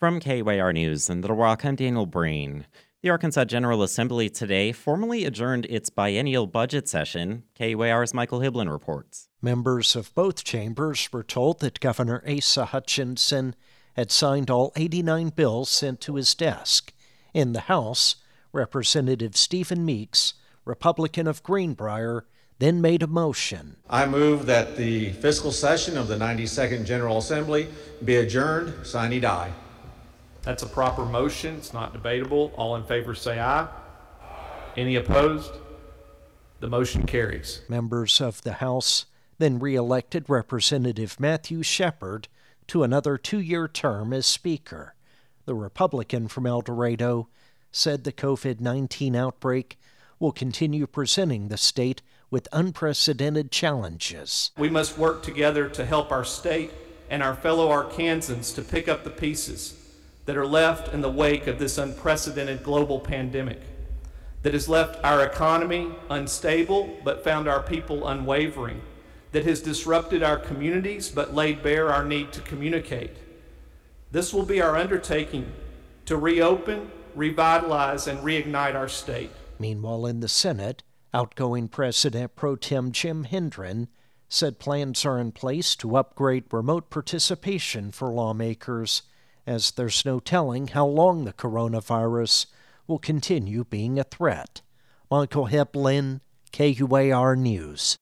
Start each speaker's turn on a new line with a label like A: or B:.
A: From KYR News in Little Rock, I'm Daniel Breen. The Arkansas General Assembly today formally adjourned its biennial budget session. KYR's Michael Hiblin reports.
B: Members of both chambers were told that Governor Asa Hutchinson had signed all 89 bills sent to his desk. In the House, Representative Stephen Meeks, Republican of Greenbrier, then made a motion.
C: I move that the fiscal session of the 92nd General Assembly be adjourned, sine die.
D: That's a proper motion. It's not debatable. All in favor say aye. Any opposed? The motion carries.
B: Members of the House then re-elected Representative Matthew Shepard to another 2-year term as Speaker. The Republican from El Dorado said the COVID-19 outbreak will continue presenting the state with unprecedented challenges.
D: We must work together to help our state and our fellow Arkansans to pick up the pieces that are left in the wake of this unprecedented global pandemic that has left our economy unstable but found our people unwavering, that has disrupted our communities but laid bare our need to communicate. This will be our undertaking to reopen, revitalize, and reignite our state.
B: Meanwhile, in the Senate, outgoing President Pro Tem Jim Hendren said plans are in place to upgrade remote participation for lawmakers, as there's no telling how long the coronavirus will continue being a threat. Michael Hiblin, KUAR News.